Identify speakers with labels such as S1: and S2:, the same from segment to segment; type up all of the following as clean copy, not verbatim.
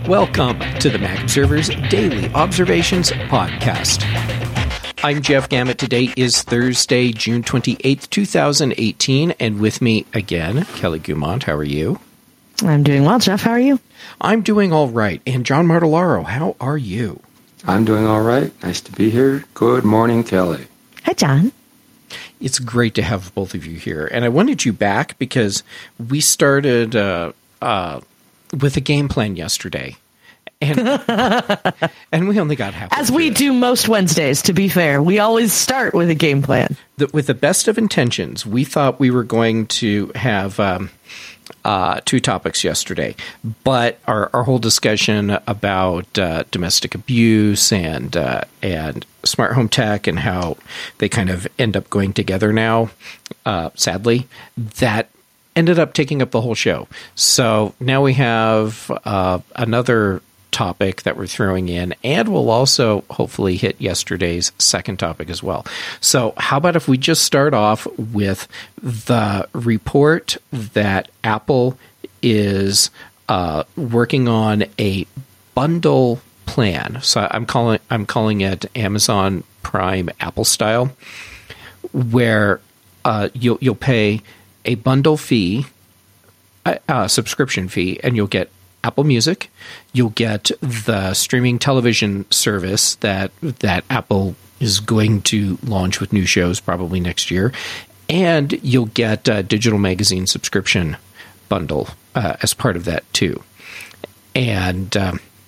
S1: Welcome to the Mac Observer's Daily Observations Podcast. I'm Jeff Gamet. Today is Thursday, June 28th, 2018, and with me again, Kelly Gumont. How are you?
S2: I'm doing well, Jeff. How are you?
S1: I'm doing all right. And John Martellaro, how are you?
S3: I'm doing all right. Nice to be here. Good morning, Kelly.
S2: Hi, John.
S1: It's great to have both of you here. And I wanted you back because we started with a game plan yesterday. And we only got halfway.
S2: As we do most Wednesdays, to be fair. We always start with a game plan.
S1: With the best of intentions, we thought we were going to have two topics yesterday. But our whole discussion about domestic abuse and smart home tech and how they kind of end up going together now, sadly, that ended up taking up the whole show. So now we have another topic that we're throwing in, and we'll also hopefully hit yesterday's second topic as well. So how about if we just start off with the report that Apple is working on a bundle plan. So I'm calling it Amazon Prime Apple style, where you'll pay a bundle fee, a subscription fee, and you'll get Apple Music. You'll get the streaming television service that Apple is going to launch with new shows probably next year, and you'll get a digital magazine subscription bundle as part of that too. And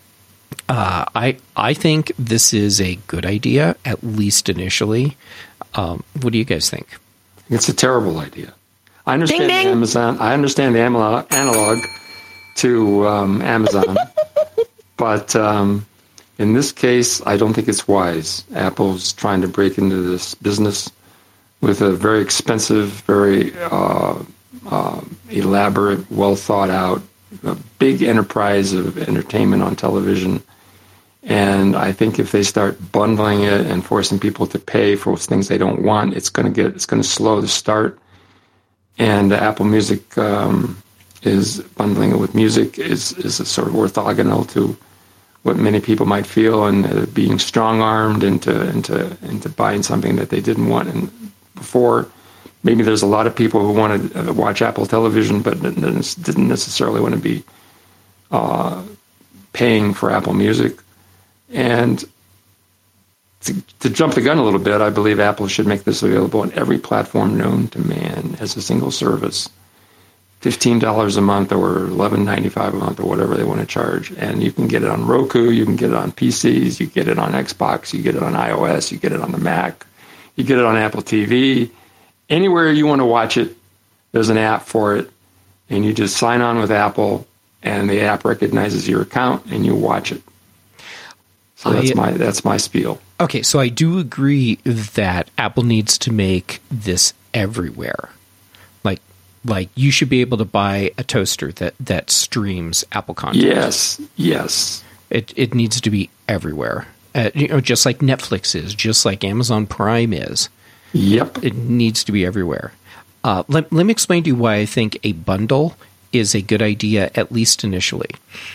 S1: I think this is a good idea, at least initially. What do you guys think?
S3: It's a terrible idea. I understand
S2: ding, ding.
S3: Amazon. I understand the analog to Amazon, but in this case, I don't think it's wise. Apple's trying to break into this business with a very expensive, very elaborate, well thought out, big enterprise of entertainment on television. And I think if they start bundling it and forcing people to pay for things they don't want, it's going to slow the start. And Apple Music is bundling it with music is a sort of orthogonal to what many people might feel, and being strong-armed into buying something that they didn't want before. Maybe there's a lot of people who want to watch Apple television, but didn't necessarily want to be paying for Apple Music. And to jump the gun a little bit, I believe Apple should make this available on every platform known to man as a single service. $15 a month or $11.95 a month or whatever they want to charge. And you can get it on Roku, you can get it on PCs, you get it on Xbox, you get it on iOS, you get it on the Mac, you get it on Apple TV. Anywhere you want to watch it, there's an app for it. And you just sign on with Apple, and the app recognizes your account, and you watch it. So that's my spiel.
S1: Okay, so I do agree that Apple needs to make this everywhere. Like you should be able to buy a toaster that streams Apple content.
S3: Yes.
S1: It needs to be everywhere. Just like Netflix is, just like Amazon Prime is.
S3: Yep. It
S1: needs to be everywhere. Let me explain to you why I think a bundle is a good idea, at least initially.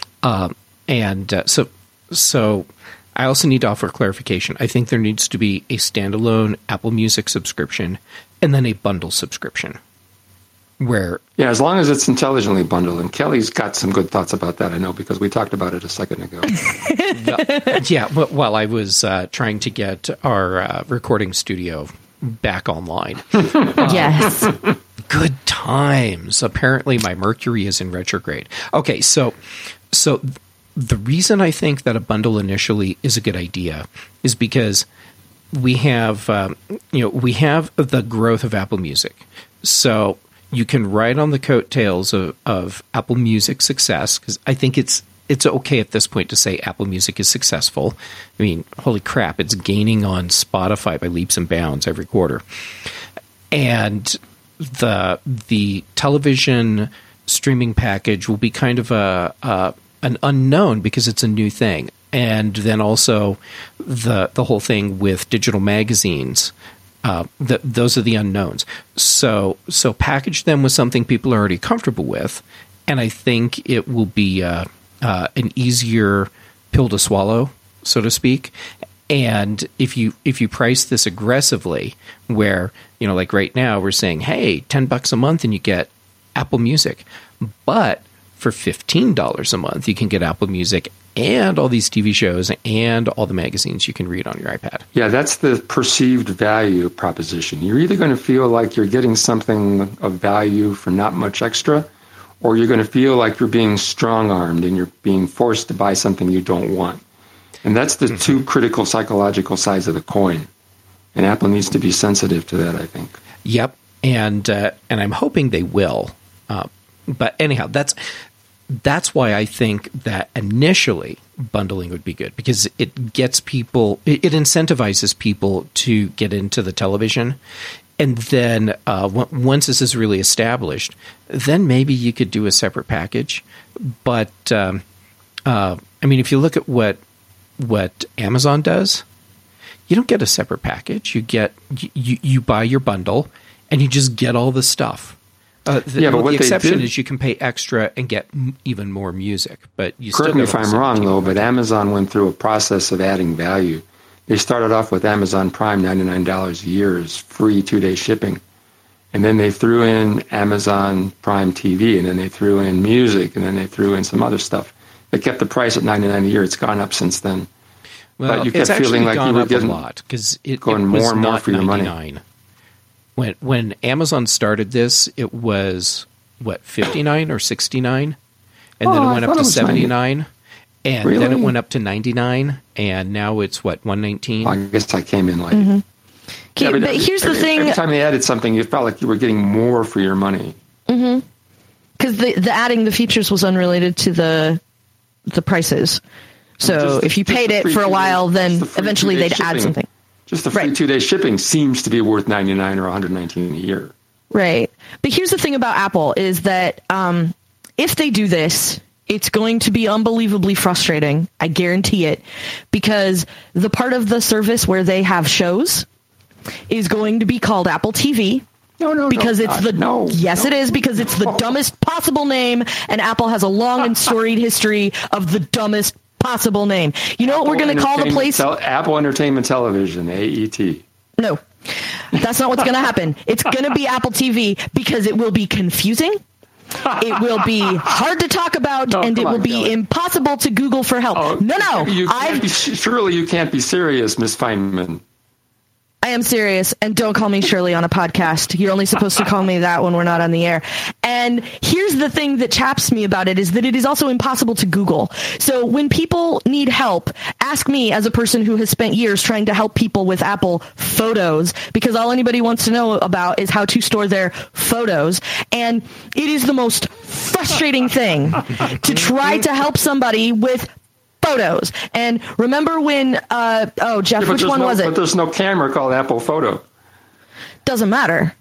S1: So I also need to offer clarification. I think there needs to be a standalone Apple Music subscription and then a bundle subscription.
S3: As long as it's intelligently bundled. And Kelly's got some good thoughts about that, I know, because we talked about it a second ago.
S1: While I was trying to get our recording studio back online.
S2: Yes.
S1: Good times. Apparently my Mercury is in retrograde. Okay, so the reason I think that a bundle initially is a good idea is because we have the growth of Apple Music. So you can ride on the coattails of Apple Music success, because I think it's okay at this point to say Apple Music is successful. I mean, holy crap, it's gaining on Spotify by leaps and bounds every quarter. And the television streaming package will be kind of an unknown because it's a new thing. And then also the whole thing with digital magazines. Those are the unknowns. So package them with something people are already comfortable with, and I think it will be an easier pill to swallow, so to speak. And if you price this aggressively, where, like right now we're saying, hey, $10 a month and you get Apple Music, but for $15 a month you can get Apple Music and all these TV shows and all the magazines you can read on your iPad.
S3: Yeah, that's the perceived value proposition. You're either going to feel like you're getting something of value for not much extra, or you're going to feel like you're being strong-armed and you're being forced to buy something you don't want. And that's the two critical psychological sides of the coin. And Apple needs to be sensitive to that, I think.
S1: Yep. And I'm hoping they will. But anyhow, that's why I think that initially bundling would be good, because it gets people, it incentivizes people to get into the television. And then once this is really established, then maybe you could do a separate package. But if you look at what Amazon does, you don't get a separate package. You buy your bundle and you just get all the stuff. The exception is you can pay extra and get even more music. But you
S3: correct me if I'm wrong, though, but Amazon went through a process of adding value. They started off with Amazon Prime, $99 a year is free 2-day shipping. And then they threw in Amazon Prime TV, and then they threw in music, and then they threw in some other stuff. They kept the price at $99 a year. It's gone up since then.
S1: Well,
S3: but you kept feeling like you were getting
S1: a lot, because it
S3: going
S1: was
S3: more and more
S1: not
S3: for your money.
S1: $99. When Amazon started this, it was $59 or $69, and then it went up to $79, and
S3: really?
S1: Then it went up to $99, and now it's $119.
S3: I guess I came in late.
S2: Mm-hmm. Okay, but here's the thing:
S3: every time they added something, you felt like you were getting more for your money.
S2: Mm-hmm. Because the adding the features was unrelated to the prices. So if you paid it for a while, then eventually they'd add something.
S3: Just the free 2-day shipping seems to be worth $99 or $119 a year.
S2: Right. But here's the thing about Apple is that if they do this, it's going to be unbelievably frustrating. I guarantee it. Because the part of the service where they have shows is going to be called Apple TV. Because it is, because it's the dumbest possible name, and Apple has a long and storied history of the dumbest possible name. You know what we're going to call the place?
S3: Apple Entertainment Television, AET.
S2: No, that's not what's going to happen. It's going to be Apple TV, because it will be confusing. It will be hard to talk about, and it will be impossible to Google for help.
S3: Surely you can't be serious, Miss Feynman.
S2: I am serious, and don't call me Shirley on a podcast. You're only supposed to call me that when we're not on the air. And here's the thing that chaps me about it, is that it is also impossible to Google. So when people need help, ask me as a person who has spent years trying to help people with Apple Photos, because all anybody wants to know about is how to store their photos. And it is the most frustrating thing to try to help somebody with photos. And remember when Jeff, which one was it?
S3: But there's no camera called Apple Photo.
S2: Doesn't matter.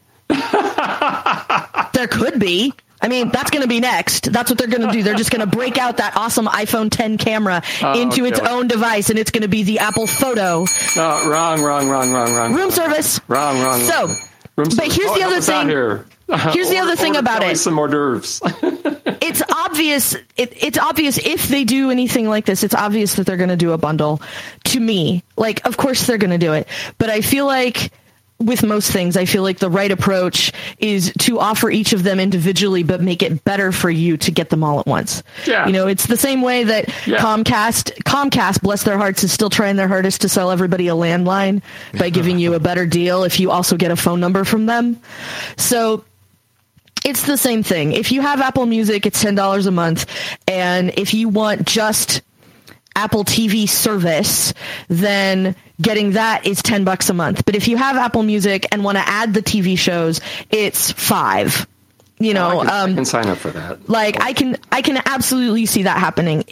S2: There could be. I mean, that's going to be next. That's what they're going to do. They're just going to break out that awesome iPhone 10 camera into its own device, and it's going to be the Apple Photo.
S3: No, wrong.
S2: Room service.
S3: Wrong.
S2: So, but here's the other thing. Here's the other thing about it.
S3: Some hors d'oeuvres.
S2: It's obvious. It's obvious if they do anything like this. It's obvious that they're going to do a bundle. To me, like, of course they're going to do it. But I feel like with most things, I feel like the right approach is to offer each of them individually, but make it better for you to get them all at once.
S3: Yeah.
S2: You know, it's the same way that Comcast, bless their hearts, is still trying their hardest to sell everybody a landline by giving you a better deal if you also get a phone number from them. So it's the same thing. If you have Apple Music, it's $10 a month. And if you want just Apple TV service, then getting that is $10 a month. But if you have Apple Music and want to add the TV shows, it's $5. You know,
S3: I can sign up for that.
S2: Like, I can absolutely see that happening.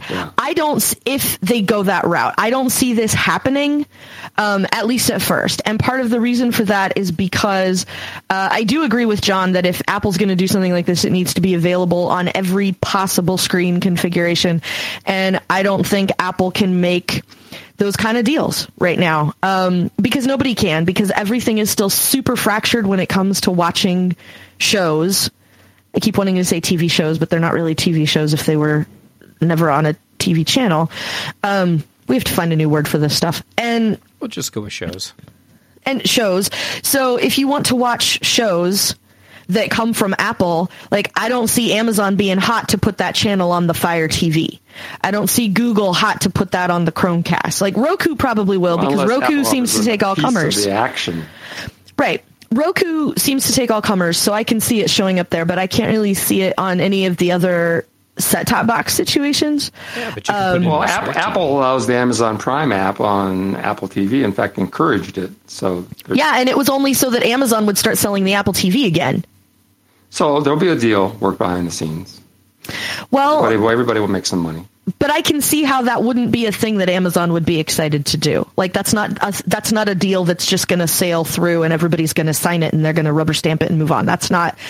S2: If they go that route, I don't see this happening, at least at first. And part of the reason for that is because I do agree with John that if Apple's going to do something like this, it needs to be available on every possible screen configuration. And I don't think Apple can make those kind of deals right now, because nobody can, because everything is still super fractured when it comes to watching shows. I keep wanting to say TV shows, but they're not really TV shows if they were never on a TV channel. We have to find a new word for this stuff. And
S1: we'll just go with shows.
S2: And shows. So if you want to watch shows that come from Apple, like I don't see Amazon being hot to put that channel on the Fire TV. I don't see Google hot to put that on the Chromecast. Like Roku probably will, because Roku seems to take all comers.
S3: The action.
S2: Right. Roku seems to take all comers, so I can see it showing up there, but I can't really see it on any of the other set-top box situations.
S1: Yeah, but you can put it
S3: Apple allows the Amazon Prime app on Apple TV. In fact, encouraged it. So
S2: yeah, and it was only so that Amazon would start selling the Apple TV again.
S3: So there'll be a deal worked behind the scenes.
S2: Well,
S3: everybody will make some money.
S2: But I can see how that wouldn't be a thing that Amazon would be excited to do. Like that's not a deal that's just going to sail through and everybody's going to sign it and they're going to rubber stamp it and move on.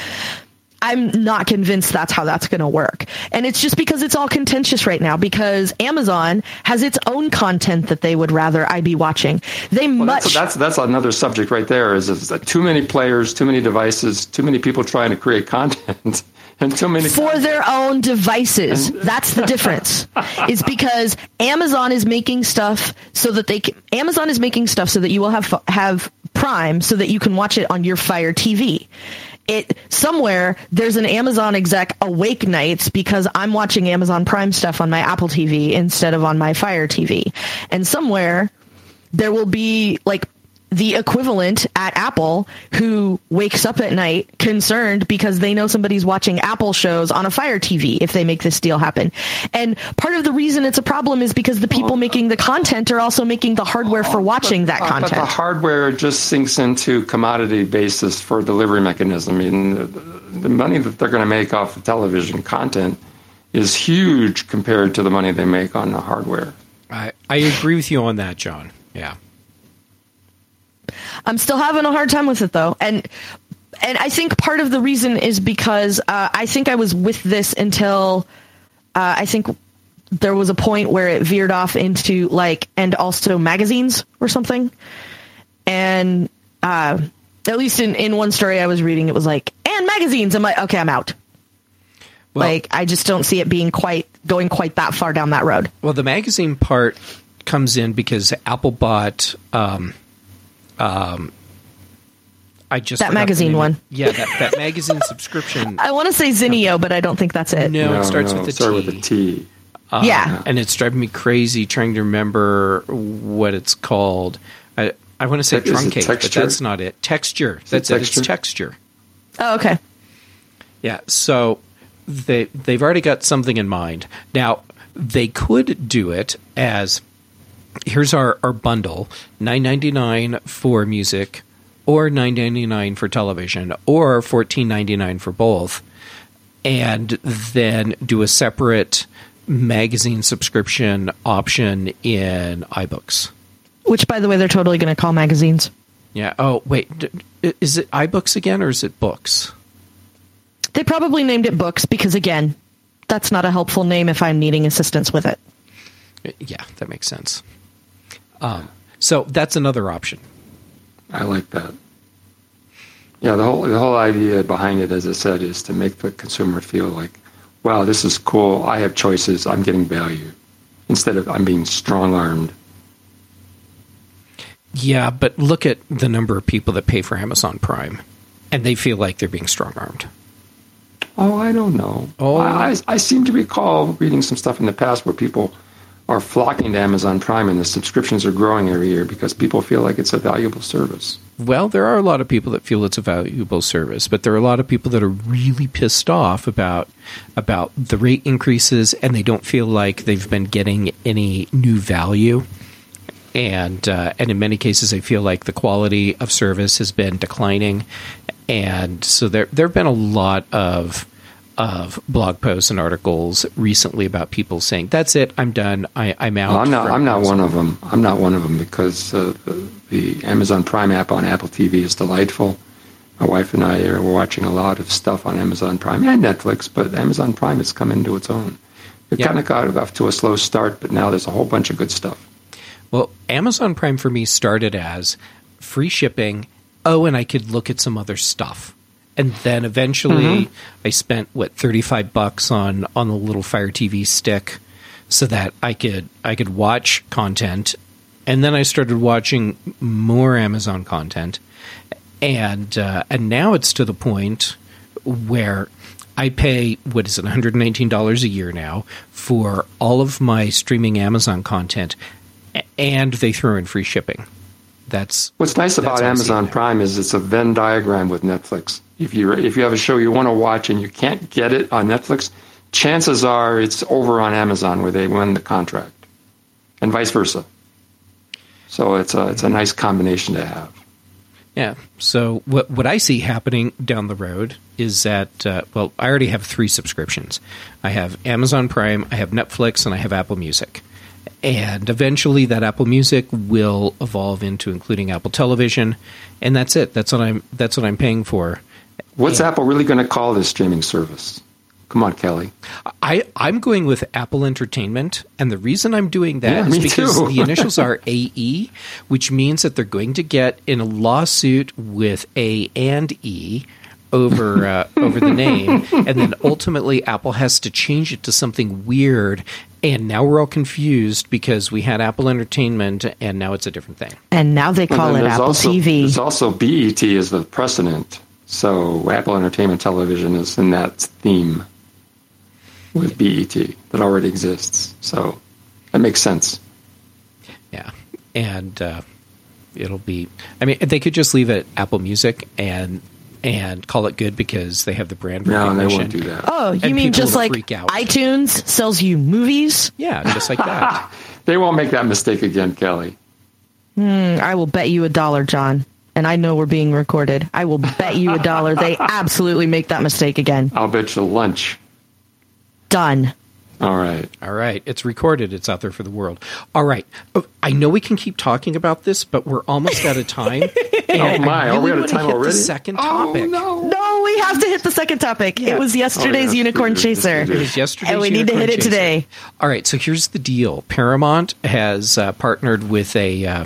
S2: I'm not convinced that's how that's going to work. And it's just because it's all contentious right now, because Amazon has its own content that they would rather I be watching.
S3: That's another subject right there, is that too many players, too many devices, too many people trying to create content. And too many
S2: for their own devices. That's the difference. Is because Amazon is making stuff so that you will have Prime so that you can watch it on your Fire TV. Somewhere there's an Amazon exec awake nights because I'm watching Amazon Prime stuff on my Apple TV instead of on my Fire TV. And somewhere there will be like the equivalent at Apple who wakes up at night concerned because they know somebody's watching Apple shows on a Fire TV if they make this deal happen. And part of the reason it's a problem is because the people making the content are also making the hardware for watching that content.
S3: But the hardware just sinks into commodity basis for delivery mechanism. I mean, the money that they're going to make off the television content is huge compared to the money they make on the hardware.
S1: I agree with you on that, John. Yeah.
S2: I'm still having a hard time with it, though. And I think part of the reason is because I think I was with this until I think there was a point where it veered off into and also magazines or something. And at least in one story I was reading, it was and magazines. I'm like, okay, I'm out. Well, I just don't see it being going quite that far down that road.
S1: Well, the magazine part comes in because Apple bought... that
S2: magazine one.
S1: Yeah, that magazine subscription.
S2: I want to say Zinio, but I don't think that's it.
S1: No, it starts with a T.
S2: Yeah.
S1: And it's driving me crazy trying to remember what it's called. I want to say Truncate, but that's not it. Texture. That's it. It's Texture.
S2: Oh, okay.
S1: Yeah, so they've already got something in mind. Now, they could do it as... Here's our bundle, $9.99 for music, or $9.99 for television, or $14.99 for both, and then do a separate magazine subscription option in iBooks.
S2: Which, by the way, they're totally going to call magazines.
S1: Yeah. Oh, wait. Is it iBooks again, or is it Books?
S2: They probably named it Books because, again, that's not a helpful name if I'm needing assistance with it.
S1: Yeah, that makes sense. So that's another option.
S3: I like that. Yeah, the whole idea behind it, as I said, is to make the consumer feel like, wow, this is cool. I have choices. I'm getting value instead of I'm being strong-armed.
S1: Yeah, but look at the number of people that pay for Amazon Prime, and they feel like they're being strong-armed.
S3: Oh, I don't know.
S1: Oh,
S3: I seem to recall reading some stuff in the past where people are flocking to Amazon Prime, and the subscriptions are growing every year because people feel like it's a valuable service.
S1: Well, there are a lot of people that feel it's a valuable service, but there are a lot of people that are really pissed off about the rate increases, and they don't feel like they've been getting any new value. And in many cases, they feel like the quality of service has been declining. And so there have been a lot of blog posts and articles recently about people saying, "That's it, I'm done, I'm out."
S3: Well, I'm not one of them. I'm not one of them because the Amazon Prime app on Apple TV is delightful. My wife and I are watching a lot of stuff on Amazon Prime and Netflix, but Amazon Prime has come into its own. It kind of got off to a slow start, but now there's a whole bunch of good stuff.
S1: Well, Amazon Prime for me started as free shipping. Oh, and I could look at some other stuff. And then eventually I spent $35 on the little Fire TV stick so that I could watch content. And then I started watching more Amazon content. And now it's to the point where I pay, $119 a year now for all of my streaming Amazon content, and they throw in free shipping. That's
S3: what's nice about Amazon Prime is it's a Venn diagram with Netflix. If you have a show you want to watch and you can't get it on Netflix, chances are it's over on Amazon where they win the contract, and vice versa. So it's a nice combination to have.
S1: Yeah. So what I see happening down the road is that, I already have 3 subscriptions. I have Amazon Prime, I have Netflix, and I have Apple Music. And eventually that Apple Music will evolve into including Apple Television, and that's it. That's what I'm paying for.
S3: What's Apple really going to call this streaming service? Come on, Kelly.
S1: I'm going with Apple Entertainment, and the reason I'm doing that is because the initials are AE, which means that they're going to get in a lawsuit with A and E over the name, and then ultimately Apple has to change it to something weird, and now we're all confused because we had Apple Entertainment, and now it's a different thing.
S2: And now they call it Apple TV.
S3: There's also BET as the precedent, so Apple Entertainment Television is in that theme with BET that already exists. So that makes sense.
S1: Yeah. And it'll be, I mean, they could just leave it Apple Music and call it good because they have the brand recognition.
S3: No, they won't do that.
S2: Oh, you mean just like iTunes sells you movies?
S1: Yeah, just like that.
S3: They won't make that mistake again, Kelly.
S2: I will bet you $1, John. And I know we're being recorded. I will bet you $1 they absolutely make that mistake again.
S3: I'll bet you lunch.
S2: Done.
S3: All right.
S1: It's recorded. It's out there for the world. All right. I know we can keep talking about this, but we're almost out of time.
S3: Oh, my. Are we out of time already?
S1: The second topic.
S2: No, we have to hit the second topic. Yeah. It was yesterday's Unicorn Chaser.
S1: It was yesterday's
S2: and we need to hit it today.
S1: All right. So here's the deal. Paramount has partnered with a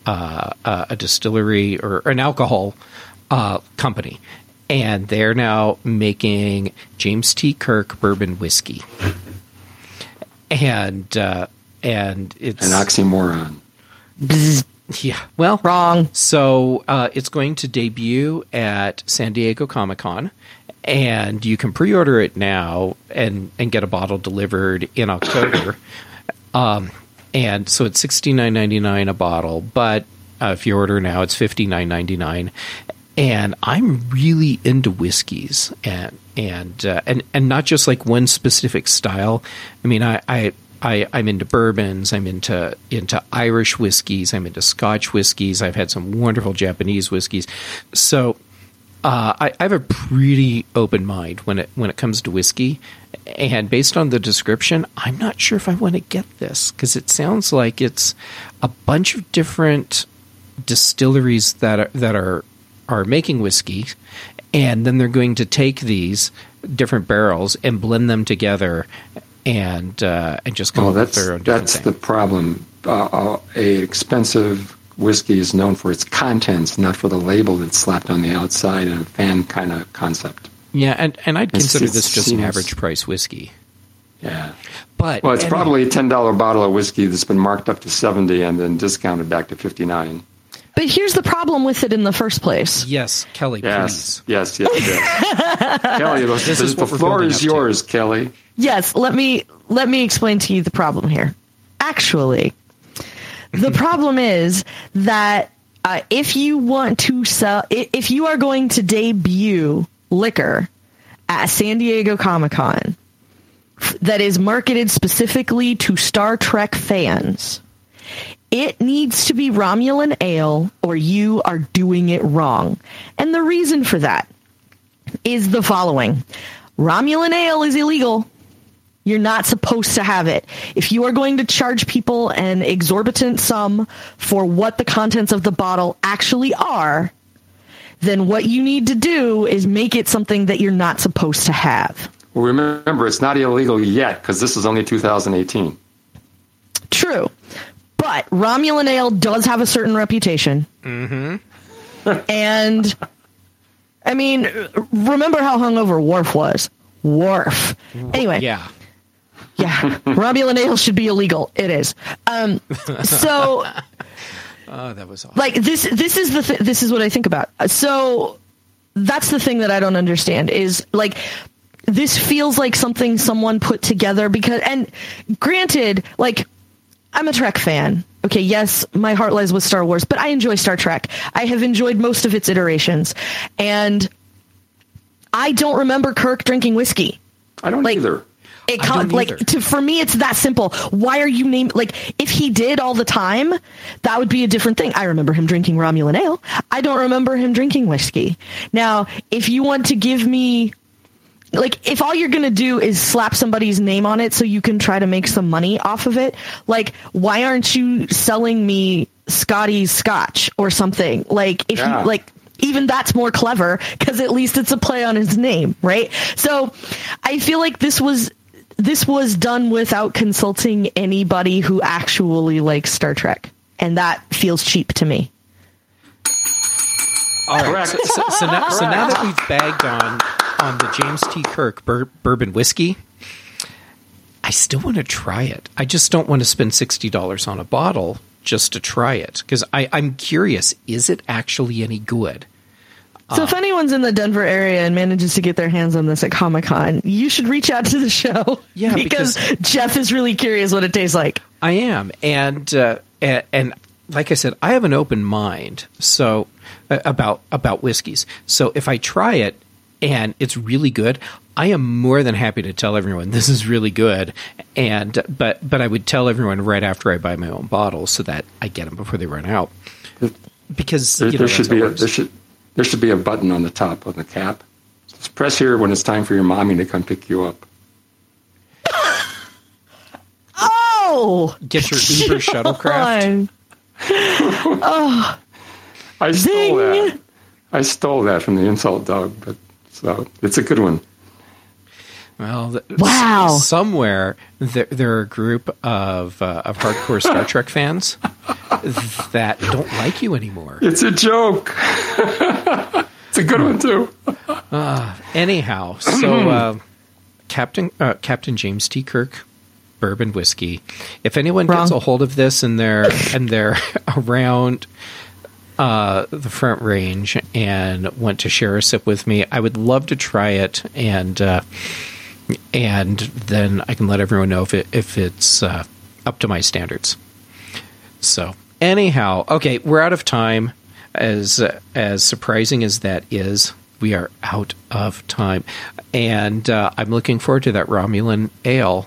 S1: distillery or an alcohol company. And they're now making James T. Kirk bourbon whiskey, and it's
S3: an oxymoron.
S2: Yeah, well, wrong.
S1: So it's going to debut at San Diego Comic-Con, and you can pre-order it now and get a bottle delivered in October. And so it's $69.99 a bottle, but if you order now, it's $59.99. And I'm really into whiskeys, and not just like one specific style. I mean, I'm into bourbons. I'm into Irish whiskeys. I'm into Scotch whiskeys. I've had some wonderful Japanese whiskeys. So I have a pretty open mind when it comes to whiskey. And based on the description, I'm not sure if I want to get this because it sounds like it's a bunch of different distilleries that are making whiskey, and then they're going to take these different barrels and blend them together and just come up with their own different thing.
S3: That's the problem. A expensive whiskey is known for its contents, not for the label that's slapped on the outside and a fan kind of concept.
S1: Yeah, and I'd consider this just an average price whiskey.
S3: Yeah.
S1: But
S3: it's probably a $10 bottle of whiskey that's been marked up to $70 and then discounted back to $59.
S2: But here's the problem with it in the first place.
S1: Yes, Kelly, please.
S3: Yes. Kelly, the floor is yours, Kelly.
S2: Yes, let me explain to you the problem here. Actually, the problem is that if you want to sell, if you are going to debut liquor at San Diego Comic-Con that is marketed specifically to Star Trek fans, it needs to be Romulan ale or you are doing it wrong. And the reason for that is the following. Romulan ale is illegal. You're not supposed to have it. If you are going to charge people an exorbitant sum for what the contents of the bottle actually are, then what you need to do is make it something that you're not supposed to have.
S3: Well, remember, it's not illegal yet because this is only 2018.
S2: True. But Romulan ale does have a certain reputation.
S1: Mm-hmm.
S2: And I mean, remember how hungover Worf was. Worf. Anyway.
S1: Yeah.
S2: Yeah. Romulan ale should be illegal. It is. So.
S1: Oh, that was awesome.
S2: Like this is what I think about. So that's the thing that I don't understand is like, this feels like something someone put together because, and granted, like, I'm a Trek fan. Okay, yes, my heart lies with Star Wars, but I enjoy Star Trek. I have enjoyed most of its iterations. And I don't remember Kirk drinking whiskey.
S3: I don't either.
S2: For me, it's that simple. Why are you named? Like, if he did all the time, that would be a different thing. I remember him drinking Romulan ale. I don't remember him drinking whiskey. Now, if you want to give me, like, if all you're going to do is slap somebody's name on it so you can try to make some money off of it, like, why aren't you selling me Scotty's Scotch or something? Like, if you, like, even that's more clever because at least it's a play on his name, right? So I feel like this was done without consulting anybody who actually likes Star Trek. And that feels cheap to me.
S1: All right. So now that we've bagged on the James T. Kirk bourbon whiskey, I still want to try it. I just don't want to spend $60 on a bottle just to try it. Because I'm curious, is it actually any good?
S2: So if anyone's in the Denver area and manages to get their hands on this at Comic-Con, you should reach out to the show.
S1: Yeah,
S2: because Jeff is really curious what it tastes like.
S1: I am. And like I said, I have an open mind about whiskeys. So if I try it and it's really good, I am more than happy to tell everyone this is really good. But I would tell everyone right after I buy my own bottles so that I get them before they run out. Because
S3: there should be a button on the top of the cap. Just press here when it's time for your mommy to come pick you up.
S2: Oh!
S1: Get your Uber shuttlecraft.
S2: Oh.
S3: I stole that from the Insult Dog, but so it's a good one.
S1: Well,
S2: wow!
S1: Somewhere there are a group of hardcore Star Trek fans that don't like you anymore.
S3: It's a joke. It's a good one too.
S1: Anyhow, so Captain James T. Kirk bourbon whiskey. If anyone gets a hold of this and they're around the Front Range and want to share a sip with me, I would love to try it, and then I can let everyone know if it's up to my standards. So anyhow, okay, we're out of time. As surprising as that is, we are out of time, and I'm looking forward to that Romulan ale.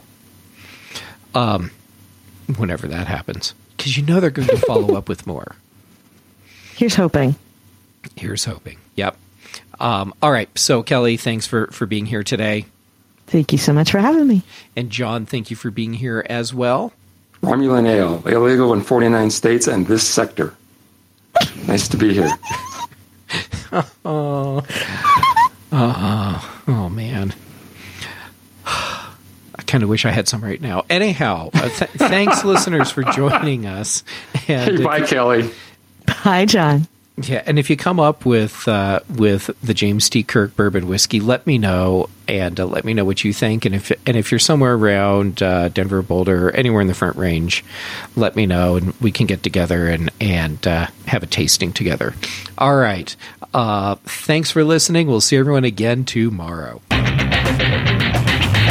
S1: Whenever that happens, because they're going to follow up with more.
S2: Here's hoping. Yep.
S1: All right. So Kelly, thanks for being here today.
S2: Thank you so much for having me.
S1: And John, thank you for being here as well.
S3: Romulan ale, illegal in 49 states and this sector. Nice to be here.
S1: Oh man. I kind of wish I had some right now. Anyhow, thanks, listeners, for joining us. And
S3: hey, bye, Kelly.
S2: Hi, John.
S1: Yeah, and if you come up with the James T. Kirk bourbon whiskey, let me know, and let me know what you think. And if you're somewhere around Denver, Boulder, anywhere in the Front Range, let me know, and we can get together and have a tasting together. All right. Thanks for listening. We'll see everyone again tomorrow.